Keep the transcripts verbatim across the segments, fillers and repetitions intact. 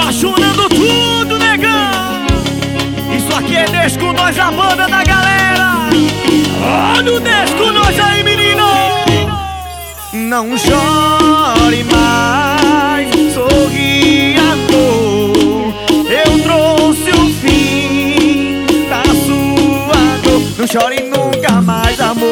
apaixonando tudo, negão. Isso aqui é Deixa com Nós, a banda da galera. Olha o Deixa com Nós aí, menino. Não chore mais, sorri, amor. Eu trouxe o fim da sua dor. Não chore nunca mais, amor.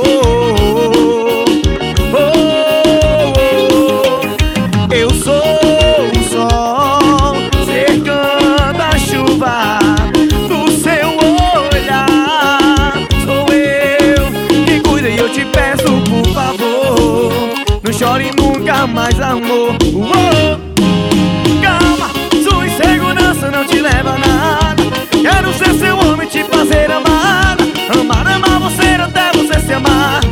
Oh, oh, oh. Eu sou o sol cercando a chuva do seu olhar. Sou eu que cuida e eu te peço, por favor, não chore nunca mais, amor. Oh, calma, sua insegurança não te leva a nada. Quero ser seu homem, te fazer amada. Amar, amar você até você se amar.